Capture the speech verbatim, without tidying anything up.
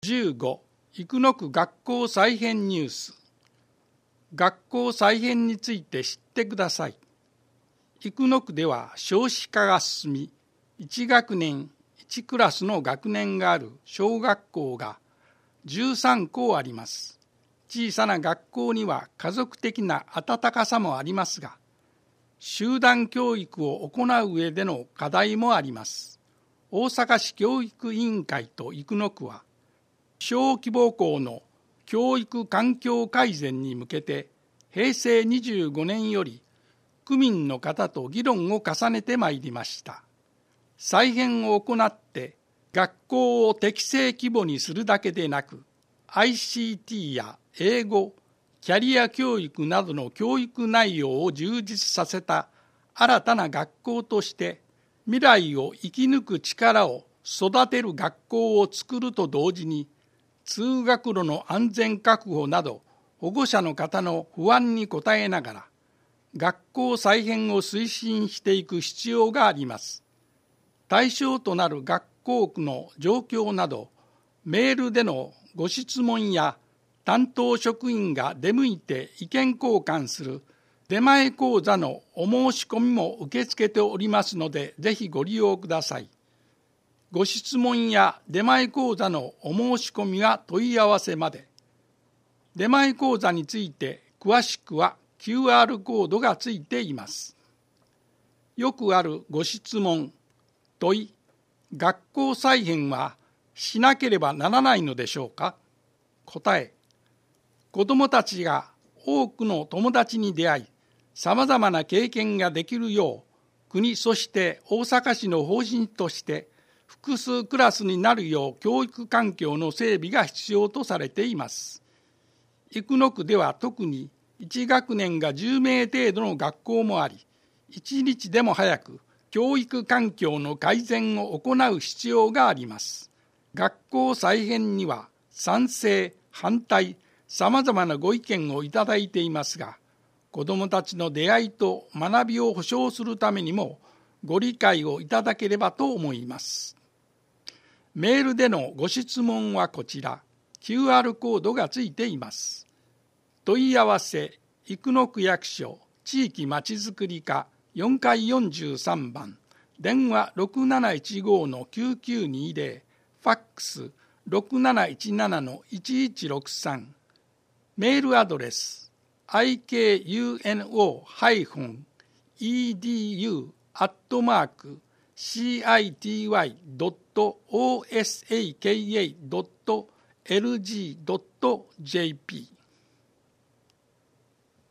じゅうご、生野区学校再編ニュース。学校再編について知ってください。生野区では少子化が進み、いち学年いちクラスの学年がある小学校がじゅうさんこあります。小さな学校には家族的な温かさもありますが、集団教育を行う上での課題もあります。大阪市教育委員会と生野区は、小規模校の教育環境改善に向けてへいせいにじゅうごねんより区民の方と議論を重ねてまいりました。再編を行って学校を適正規模にするだけでなく、 アイシーティー や英語、キャリア教育などの教育内容を充実させた新たな学校として未来を生き抜く力を育てる学校を作ると同時に、通学路の安全確保など保護者の方の不安に応えながら学校再編を推進していく必要があります。対象となる学校区の状況など、メールでのご質問や担当職員が出向いて意見交換する出前講座のお申し込みも受け付けておりますので、ぜひご利用ください。ご質問や出前講座のお申し込みは問い合わせまで。出前講座について詳しくは キューアール コードがついています。よくあるご質問、問い、学校再編はしなければならないのでしょうか？答え、子どもたちが多くの友達に出会い、さまざまな経験ができるよう、国そして大阪市の方針として、複数クラスになるよう教育環境の整備が必要とされています。生野区では特にいち学年がじゅうめい程度の学校もあり、一日でも早く教育環境の改善を行う必要があります。学校再編には賛成、反対、さまざまなご意見をいただいていますが、子どもたちの出会いと学びを保障するためにもご理解をいただければと思います。メールでのご質問はこちら、キューアール コードがついています。問い合わせ、生野区役所地域まちづくり課よんかいよんじゅうさんばん、電話 ろくなないちご のきゅうきゅうにぜろ、ファックス ろくなないちなな のいちいちろくさん、メールアドレス アイケーユーエヌオー イーディーユー アットマーク シーアイティーワイ ドット オーエスエーケーエー ドット エルジー ドット ジェーピー